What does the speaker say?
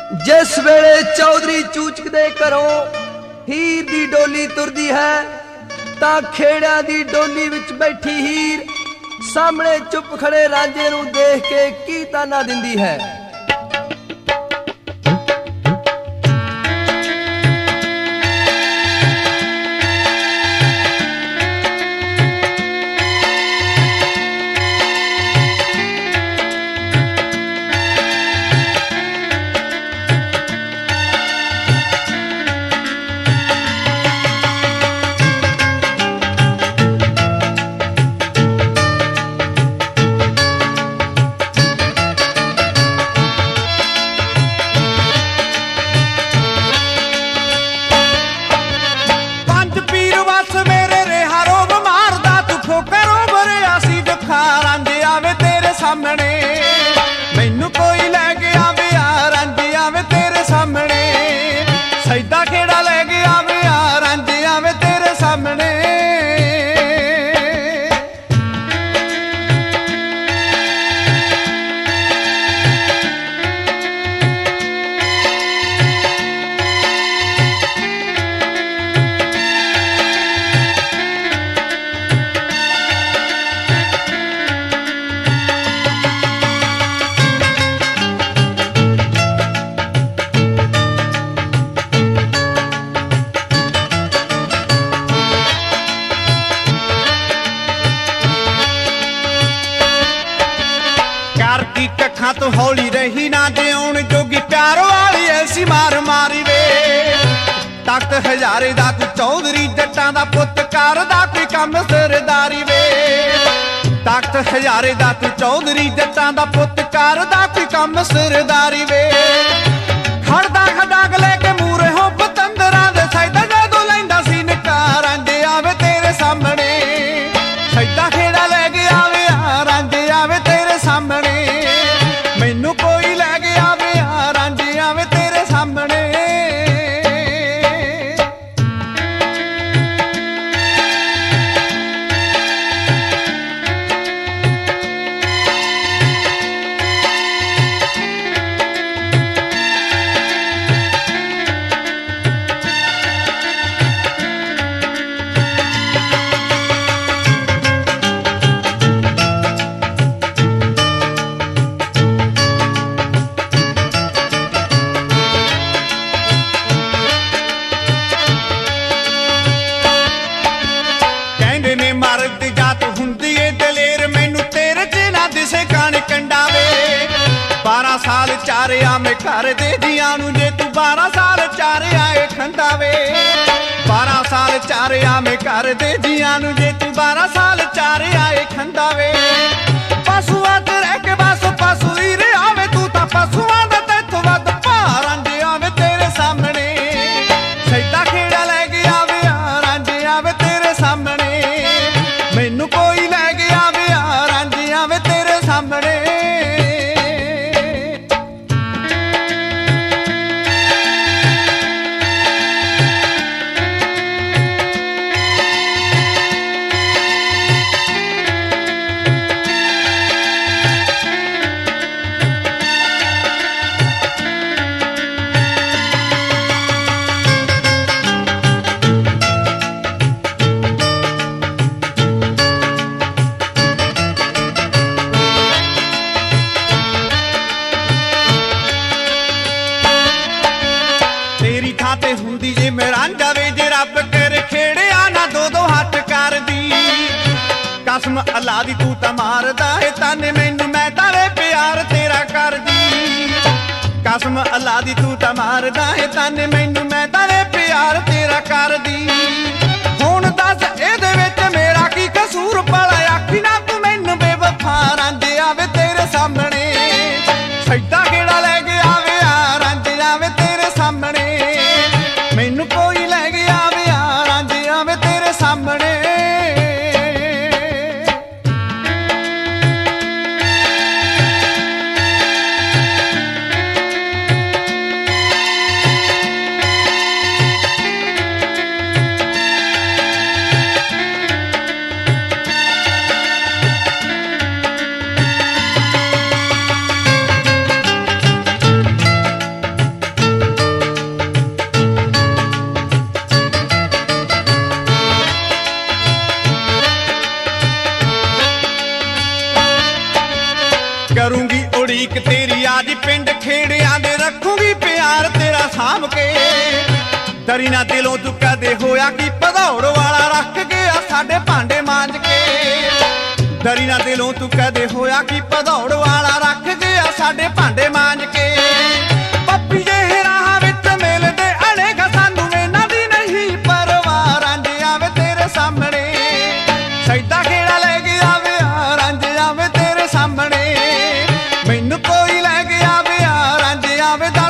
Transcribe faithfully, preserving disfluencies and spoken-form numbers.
जिस वेले चौधरी चूचक दे घरों हीर दी डोली तुरदी है तां खेड़िया दी डोली विच बैठी हीर सामने चुप खड़े रांझे नूं देख के की ताना दिंदी है। मैनू कोई लै गया वे रांझे आवे तेरे सामने, सैदा खेड़ा लै गया वे रांझे आवे तेरे सामने। कखा तो हौली रही ना देउण जोगी प्यार वाली ऐसी मार मारी वे, तख्त हजारे दा तू चौधरी जट्टां दा पुत करदा कोई कम सरदारी वे, तख्त हजारे दा तू चौधरी जट्टां दा पुत करदा कोई कम सरदारी वे। खड़दा खड़ाग लेके मूरे हो पतंदरां दे सैदा जदों लैंदा सी निकार रांझे आवे तेरे सामने, सैदा खेड़ा लै गया वे रांझे आवे तेरे सामने। मैनू कोई लै गया वे रांझे आवे तेरे सामने। बारह साल चारिया में घर दे जियां नू जे तू बारह साल चारिया ए खंदा वे, बारह साल चारिया में घर दे जियां नू जे तू बारह साल चारिया ए खंदा वे। पशुआं ते रह के बस पशु ही रे आवे तू तां पशुआं दा तैथों वध भार रांझे आवे तेरे सामने, सैदा खेड़ा लै गया वे रांझे आवे तेरे सामने। मैनू कोई लै गया वे रांझे आवे तेरे सामने। हुंदी जे मेरा जावे जे रब कर खेड़िया ना दो दो हाथ कर दी, कसम अल्लाह दी तू तां मारदा है ताने मैनू मैं तारे प्यार तेरा कर दी, कसम अल्लाह दी तू तां मारदा है ताने मैनू मैं तारे प्यार तेरा कर दी। हुण दस इहदे विच मेरा की कसूर भला आखी ना तू मैनू बेवफा रांझे आवे तेरे सामने, सैदा खेड़ा लै गया वे रांझे आवे तेरे सामने। मैनू कोई लै गया वे रांझे आवे तेरे सामने। पिंड खेड़ियां दे रखूंगी प्यार तेरा साम के। डरी ना दिलों तू कदे होया कि भदौड़ वाला रख गया साडे भांडे मांज के। डरी ना दिलों तू कदे होया कि भदौड़ वाला रख गया साडे भांडे मांज के। पप्पी जे राह विच मिलदे अनेक सानू इन्हां दी नहीं परवाह। रांझे आवे तेरे सामने सैदा खेड़ा ले गया वे रांझे आवे तेरे सामने। मैनू कोई लै गया वे रांझे आवे